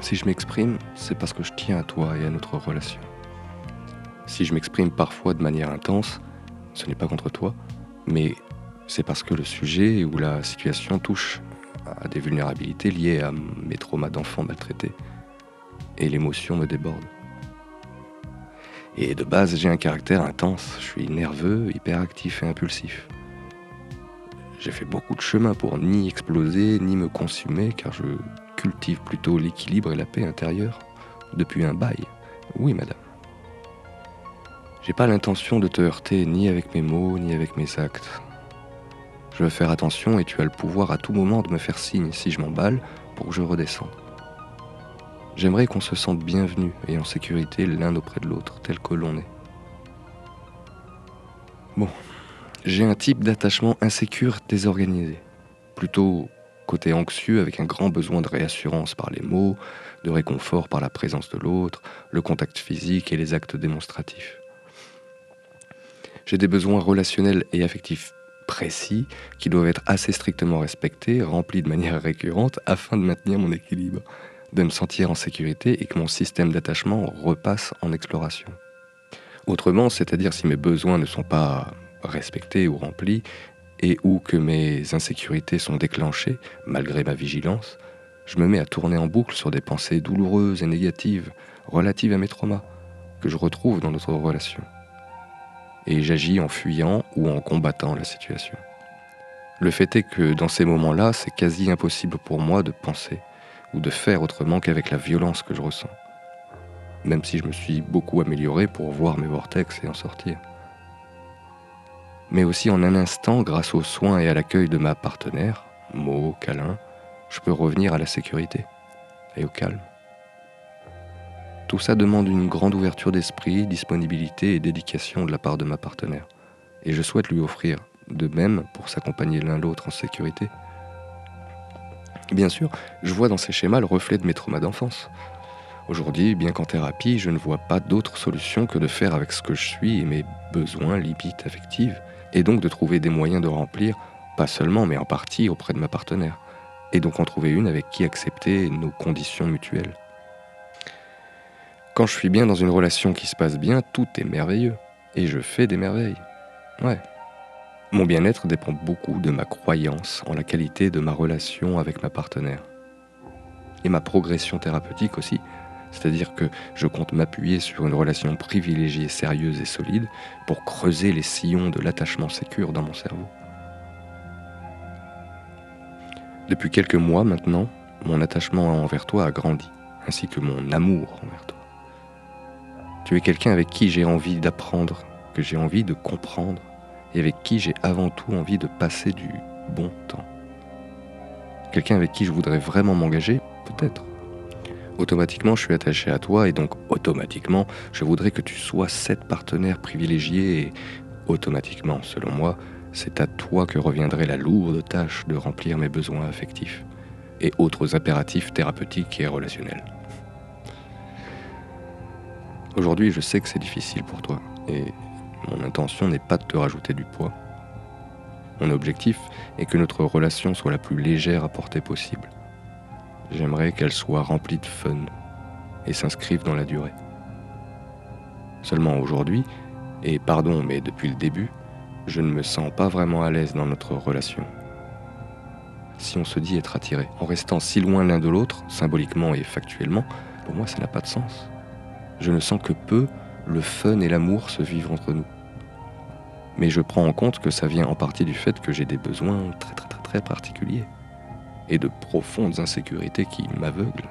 Si je m'exprime, c'est parce que je tiens à toi et à notre relation. Si je m'exprime parfois de manière intense, ce n'est pas contre toi, mais c'est parce que le sujet ou la situation touche à des vulnérabilités liées à mes traumas d'enfants maltraités. Et l'émotion me déborde. Et de base, j'ai un caractère intense, je suis nerveux, hyperactif et impulsif. J'ai fait beaucoup de chemin pour ni exploser, ni me consumer, car je cultive plutôt l'équilibre et la paix intérieure depuis un bail. Oui, madame. J'ai pas l'intention de te heurter ni avec mes mots, ni avec mes actes. Je veux faire attention et tu as le pouvoir à tout moment de me faire signe si je m'emballe pour que je redescende. J'aimerais qu'on se sente bienvenu et en sécurité l'un auprès de l'autre, tel que l'on est. Bon, j'ai un type d'attachement insécure désorganisé, plutôt côté anxieux avec un grand besoin de réassurance par les mots, de réconfort par la présence de l'autre, le contact physique et les actes démonstratifs. J'ai des besoins relationnels et affectifs précis qui doivent être assez strictement respectés, remplis de manière récurrente afin de maintenir mon équilibre, de me sentir en sécurité et que mon système d'attachement repasse en exploration. Autrement, c'est-à-dire si mes besoins ne sont pas respectés ou remplis et ou que mes insécurités sont déclenchées malgré ma vigilance, je me mets à tourner en boucle sur des pensées douloureuses et négatives relatives à mes traumas que je retrouve dans notre relation. Et j'agis en fuyant ou en combattant la situation. Le fait est que dans ces moments-là, c'est quasi impossible pour moi de penser ou de faire autrement qu'avec la violence que je ressens. Même si je me suis beaucoup amélioré pour voir mes vortex et en sortir. Mais aussi en un instant, grâce aux soins et à l'accueil de ma partenaire, mots, câlins, je peux revenir à la sécurité et au calme. Tout ça demande une grande ouverture d'esprit, disponibilité et dédication de la part de ma partenaire. Et je souhaite lui offrir de même pour s'accompagner l'un l'autre en sécurité. Bien sûr, je vois dans ces schémas le reflet de mes traumas d'enfance. Aujourd'hui, bien qu'en thérapie, je ne vois pas d'autre solution que de faire avec ce que je suis et mes besoins, limites affectives, et donc de trouver des moyens de remplir, pas seulement, mais en partie auprès de ma partenaire, et donc en trouver une avec qui accepter nos conditions mutuelles. Quand je suis bien dans une relation qui se passe bien, tout est merveilleux, et je fais des merveilles. Ouais. Mon bien-être dépend beaucoup de ma croyance en la qualité de ma relation avec ma partenaire. Et ma progression thérapeutique aussi, c'est-à-dire que je compte m'appuyer sur une relation privilégiée, sérieuse et solide pour creuser les sillons de l'attachement sécure dans mon cerveau. Depuis quelques mois maintenant, mon attachement envers toi a grandi, ainsi que mon amour envers toi. Tu es quelqu'un avec qui j'ai envie d'apprendre, que j'ai envie de comprendre, et avec qui j'ai avant tout envie de passer du bon temps. Quelqu'un avec qui je voudrais vraiment m'engager, peut-être. Automatiquement, je suis attaché à toi et donc automatiquement, je voudrais que tu sois cette partenaire privilégiée et automatiquement, selon moi, c'est à toi que reviendrait la lourde tâche de remplir mes besoins affectifs et autres impératifs thérapeutiques et relationnels. Aujourd'hui, je sais que c'est difficile pour toi et mon intention n'est pas de te rajouter du poids. Mon objectif est que notre relation soit la plus légère à porter possible. J'aimerais qu'elle soit remplie de fun et s'inscrive dans la durée. Seulement aujourd'hui, et pardon, mais depuis le début, je ne me sens pas vraiment à l'aise dans notre relation. Si on se dit être attiré, en restant si loin l'un de l'autre, symboliquement et factuellement, pour moi ça n'a pas de sens. Je ne sens que peu le fun et l'amour se vivent entre nous. Mais je prends en compte que ça vient en partie du fait que j'ai des besoins très particuliers et de profondes insécurités qui m'aveuglent.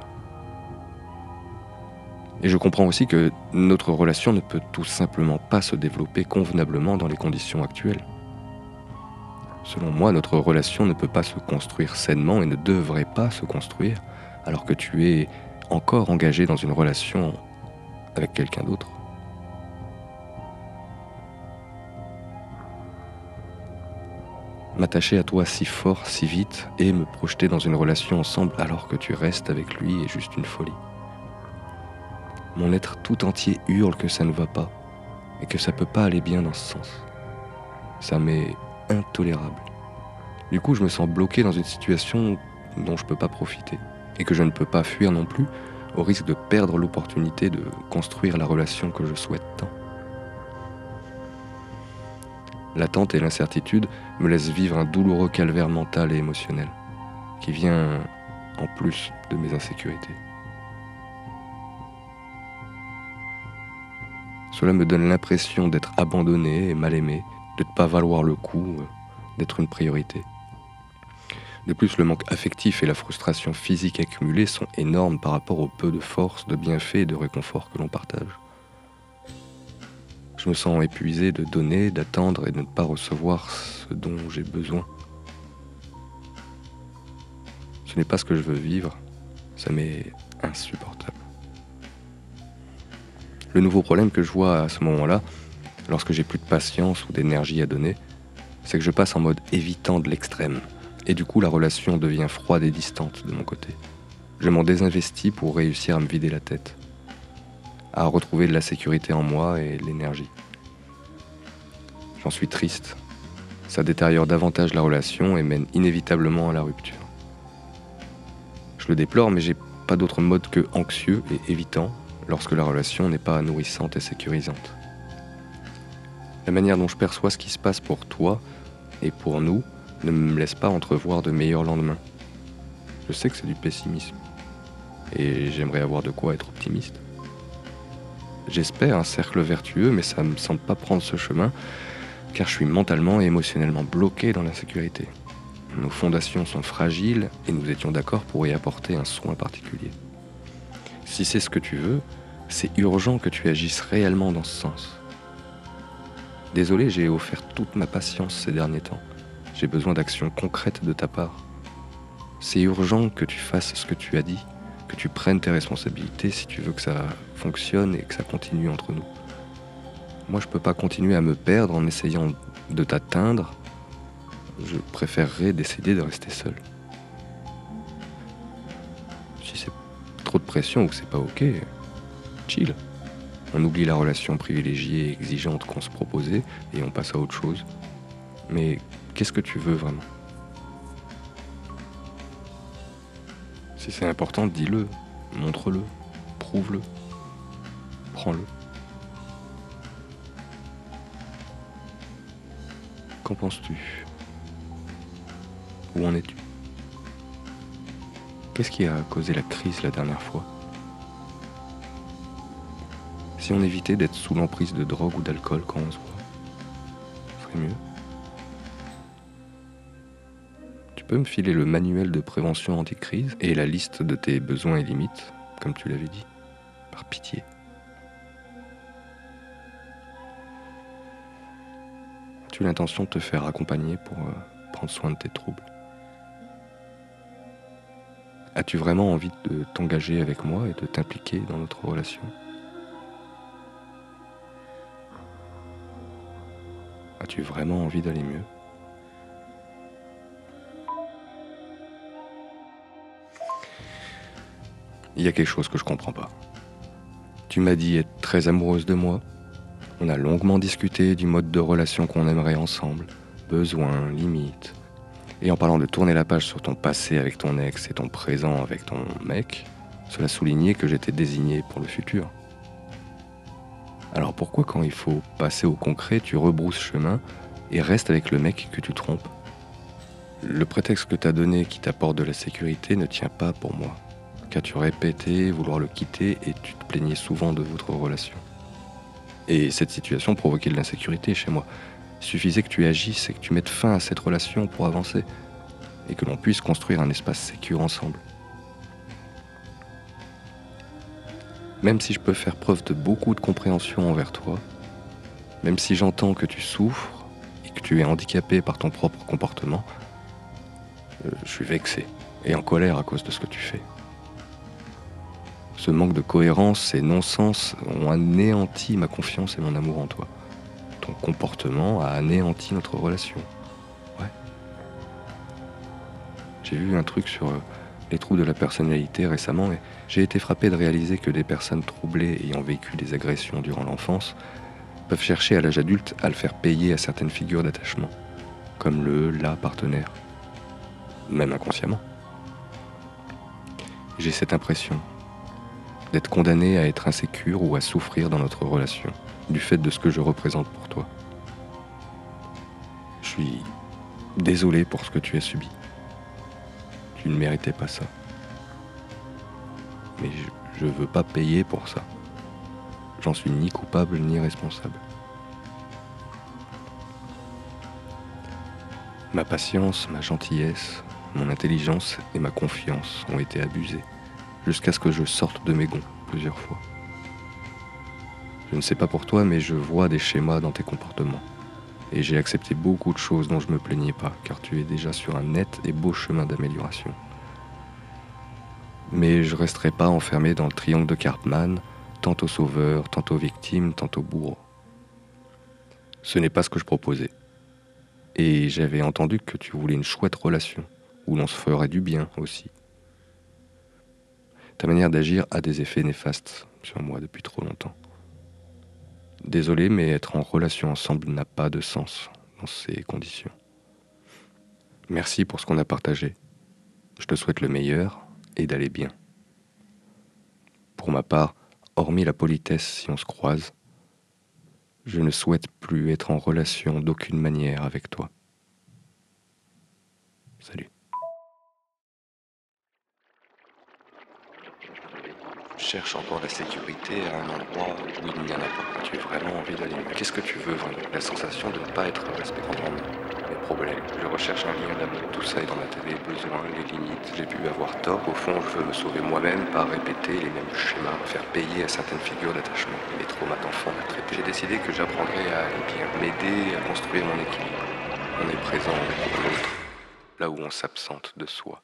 Et je comprends aussi que notre relation ne peut tout simplement pas se développer convenablement dans les conditions actuelles. Selon moi, notre relation ne peut pas se construire sainement et ne devrait pas se construire alors que tu es encore engagé dans une relation avec quelqu'un d'autre. M'attacher à toi si fort, si vite, et me projeter dans une relation ensemble alors que tu restes avec lui est juste une folie. Mon être tout entier hurle que ça ne va pas, et que ça peut pas aller bien dans ce sens. Ça m'est intolérable. Du coup, je me sens bloqué dans une situation dont je peux pas profiter, et que je ne peux pas fuir non plus, au risque de perdre l'opportunité de construire la relation que je souhaite tant. L'attente et l'incertitude me laissent vivre un douloureux calvaire mental et émotionnel, qui vient en plus de mes insécurités. Cela me donne l'impression d'être abandonné et mal aimé, de ne pas valoir le coup, d'être une priorité. De plus, le manque affectif et la frustration physique accumulée sont énormes par rapport au peu de force, de bienfaits et de réconfort que l'on partage. Je me sens épuisé de donner, d'attendre et de ne pas recevoir ce dont j'ai besoin. Ce n'est pas ce que je veux vivre, ça m'est insupportable. Le nouveau problème que je vois à ce moment-là, lorsque j'ai plus de patience ou d'énergie à donner, c'est que je passe en mode évitant de l'extrême. Et du coup, la relation devient froide et distante de mon côté. Je m'en désinvestis pour réussir à me vider la tête, à retrouver de la sécurité en moi et de l'énergie. J'en suis triste. Ça détériore davantage la relation et mène inévitablement à la rupture. Je le déplore, mais j'ai pas d'autre mode que anxieux et évitant lorsque la relation n'est pas nourrissante et sécurisante. La manière dont je perçois ce qui se passe pour toi et pour nous ne me laisse pas entrevoir de meilleurs lendemains. Je sais que c'est du pessimisme et j'aimerais avoir de quoi être optimiste. J'espère un cercle vertueux, mais ça me semble pas prendre ce chemin car je suis mentalement et émotionnellement bloqué dans l'insécurité. Nos fondations sont fragiles et nous étions d'accord pour y apporter un soin particulier. Si c'est ce que tu veux, c'est urgent que tu agisses réellement dans ce sens. Désolé, j'ai offert toute ma patience ces derniers temps. J'ai besoin d'actions concrètes de ta part. C'est urgent que tu fasses ce que tu as dit, que tu prennes tes responsabilités si tu veux que ça fonctionne et que ça continue entre nous. Moi, je peux pas continuer à me perdre en essayant de t'atteindre. Je préférerais décider de rester seul. Si c'est trop de pression ou que c'est pas ok, chill. On oublie la relation privilégiée et exigeante qu'on se proposait et on passe à autre chose. Mais qu'est-ce que tu veux vraiment? Si c'est important, dis-le, montre-le, prouve-le, prends-le. Qu'en penses-tu? Où en es-tu? Qu'est-ce qui a causé la crise la dernière fois? Si on évitait d'être sous l'emprise de drogue ou d'alcool quand on se voit, ce serait mieux. Tu peux me filer le manuel de prévention anti-crise et la liste de tes besoins et limites, comme tu l'avais dit, par pitié. As-tu l'intention de te faire accompagner pour prendre soin de tes troubles? As-tu vraiment envie de t'engager avec moi et de t'impliquer dans notre relation? As-tu vraiment envie d'aller mieux? Il y a quelque chose que je comprends pas. Tu m'as dit être très amoureuse de moi. On a longuement discuté du mode de relation qu'on aimerait ensemble, besoins, limites. Et en parlant de tourner la page sur ton passé avec ton ex et ton présent avec ton mec, cela soulignait que j'étais désigné pour le futur. Alors pourquoi quand il faut passer au concret, tu rebrousses chemin et restes avec le mec que tu trompes? Le prétexte que t'as donné qui t'apporte de la sécurité ne tient pas pour moi. Qu'as-tu répété vouloir le quitter et tu te plaignais souvent de votre relation. Et cette situation provoquait de l'insécurité chez moi. Il suffisait que tu agisses et que tu mettes fin à cette relation pour avancer et que l'on puisse construire un espace sécure ensemble. Même si je peux faire preuve de beaucoup de compréhension envers toi, même si j'entends que tu souffres et que tu es handicapé par ton propre comportement, je suis vexé et en colère à cause de ce que tu fais. Ce manque de cohérence et non-sens ont anéanti ma confiance et mon amour en toi. Ton comportement a anéanti notre relation. Ouais. J'ai vu un truc sur les troubles de la personnalité récemment et j'ai été frappé de réaliser que des personnes troublées ayant vécu des agressions durant l'enfance peuvent chercher à l'âge adulte à le faire payer à certaines figures d'attachement, comme la partenaire, même inconsciemment. J'ai cette impression d'être condamné à être insécure ou à souffrir dans notre relation, du fait de ce que je représente pour toi. Je suis désolé pour ce que tu as subi. Tu ne méritais pas ça. Mais je veux pas payer pour ça. J'en suis ni coupable ni responsable. Ma patience, ma gentillesse, mon intelligence et ma confiance ont été abusées, jusqu'à ce que je sorte de mes gonds plusieurs fois. Je ne sais pas pour toi, mais je vois des schémas dans tes comportements. Et j'ai accepté beaucoup de choses dont je me plaignais pas, car tu es déjà sur un net et beau chemin d'amélioration. Mais je resterai pas enfermé dans le triangle de Cartman, tantôt sauveur, tantôt victime, tantôt bourreau. Ce n'est pas ce que je proposais. Et j'avais entendu que tu voulais une chouette relation, où l'on se ferait du bien aussi. Ta manière d'agir a des effets néfastes sur moi depuis trop longtemps. Désolé, mais être en relation ensemble n'a pas de sens dans ces conditions. Merci pour ce qu'on a partagé. Je te souhaite le meilleur et d'aller bien. Pour ma part, hormis la politesse si on se croise, je ne souhaite plus être en relation d'aucune manière avec toi. Salut. Cherche encore la sécurité à un endroit où il n'y en a pas. As-tu vraiment envie d'aller mieux? Qu'est-ce que tu veux vraiment? La sensation de ne pas être respecté en mes problèmes. Je recherche un lien d'amour. Tout ça est dans ma tête. Les besoins, les limites. J'ai pu avoir tort. Au fond, je veux me sauver moi-même par répéter les mêmes schémas, faire payer à certaines figures d'attachement. Les traumas d'enfants à traiter. J'ai décidé que j'apprendrais à aller bien, m'aider à construire mon équilibre. On est présent pour l'autre, là où on s'absente de soi.